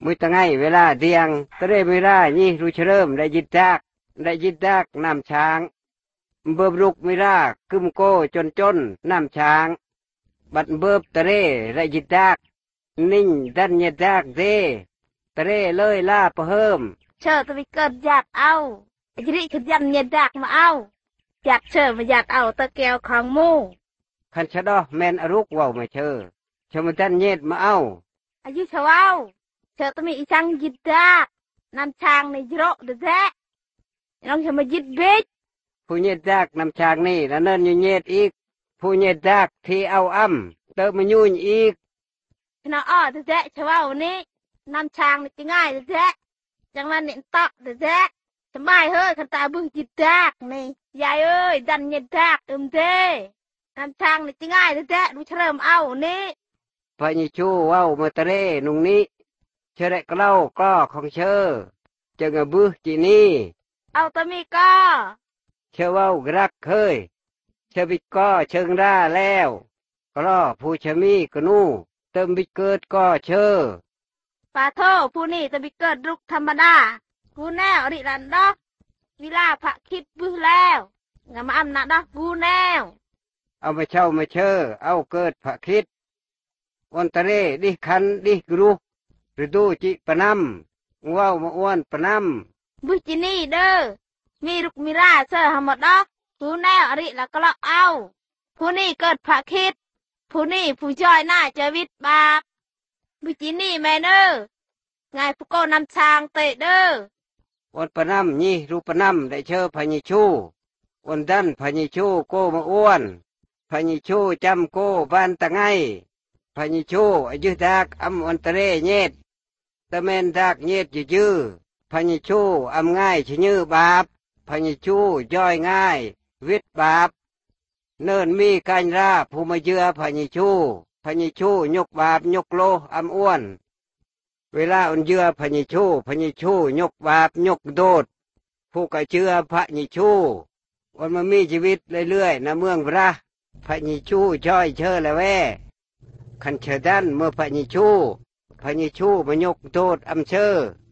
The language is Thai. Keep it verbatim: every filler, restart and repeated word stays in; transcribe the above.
มือตะไงเวลาเดียงตะเรเวลานี่รู้เริ่มได้ยิดดักได้ยิดดักน้ำช้างเบิบลุกไม่รากกึมโกจนจนน้ำช้างบัดเบิบตะเรได้ยิดดักนิ่งดันยิดดักเดตะเรเลยล่าประเฮิมเชิญตะวิเกิดอยากเอาไอ้ที่ขยันยิดดักมาเอาอยากเชิญมาอยากเอาตะแก้วของมูขันชะดอแมนอรุกว่าวมาเชอชมดันเย็ดมาเอาอายุเชว้าเชิญตะมีอีจังยิดดักน้ำช้างในโรเดแท้น้องจะมายิดเบ็ดผู้เย็ดดักน้ำช้างนี่แล้วเนินยูเย็ดอีกผู้เย็ดดักที่เอาอ้ำเติมมายุ่ยอีกน้าอ้อเดแท้เชว้านี้น้ำช้างนี่จะง่ายเดแท้จังนั้นเนี่ยตอกเดแท้สบายเฮ้ยขันตาบึ้งยิดดักนี่ยายเอ้ยดันยิดดักเอิมเท่น้ำช้างนี่จะง่ายเดแท้ดูเริ่มเอานี่พระยิชูว่าวมาตะเรนุงนี้เชอเรกเล่าก็ของเชอจะงบื้อจีนี่เอาตะมีก็เชอว่าวรักเคยเชอบิก็เชิงร่าแล้วก็รอผู้ชมีกนูเติมบิเกิดก็เชอปาโทผู้นี่ตะบิเกิดลุกธรรมดากูแนวริลันดอกวิลาพระคิดบื้อแล้วงามาอำนาจดอกกูแนวเอามาเช่ามาเชอเอาเกิดพระคิดวันตะเรดิคันดิกรุหรือดูจิปนำว้าวมาอ้วนปนำบุจินี่เด้อมีรุกมีราเซอร์หมดดอกผู้แนวอริแล้วก็เลาะเอาผู้นี่เกิดพระคิดผู้นี่ผู้จอยหน้าเจวิตบาปบุจินี่แม่เด้อไงผู้โกนำช้างเตะเด้อวันปนำนี่รูปนำได้เชอพญิชูวันดันพญิชูโกมาอ้วนพญิชูจำโกบ้านตะไงพญิชูอายุดักอำวันตะเรเย็ดตะเมนดักเย็ดยื้อพญิชูอำง่ายชะยื้อบาปพญิชูย่อยง่ายวิทบาปเนินมีการราผู้มาเยือพญิชูพญิชูยกบาปยกโลอำอ้วนเวลาอันเยือพญิชูพญิชูยกบาปยกโดดผู้กระเชื่อพญิชูวันมามีชีวิตเรื่อยๆในเมืองพระพญิชูช่อยเชื่อละแวขันเชดันเมื่อพญิชูพญิชูมายกโดดอำเชอ